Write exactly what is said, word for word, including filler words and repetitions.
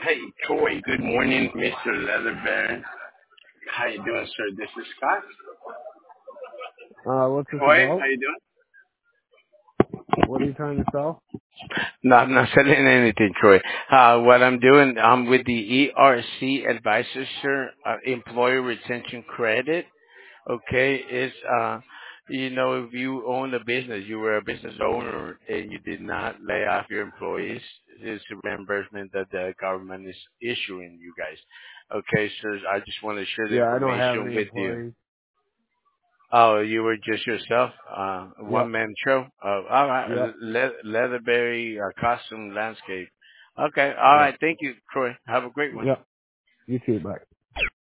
Hey, Troy. Good morning, Mister Leatherbaron. How you doing, sir? This is Scott. Uh, what's this Troy, how about? you doing? What are you trying to sell? No, I'm not selling anything, Troy. Uh, what I'm doing, I'm with the E R C Advisors, sir. Uh, Employer Retention Credit. Okay, is uh, you know, if you own a business, you were a business owner and you did not lay off your employees, it's a reimbursement that the government is issuing you guys. Okay, sir, I just want to share the Yeah, I don't have information any with you. employees. Oh, you were just yourself, uh, one Yep, man show. Oh, all right, yep, Le- Leatherberry uh, Costume Landscape. Okay, all yep, right. Thank you, Troy. Have a great one. yep. You too, bye.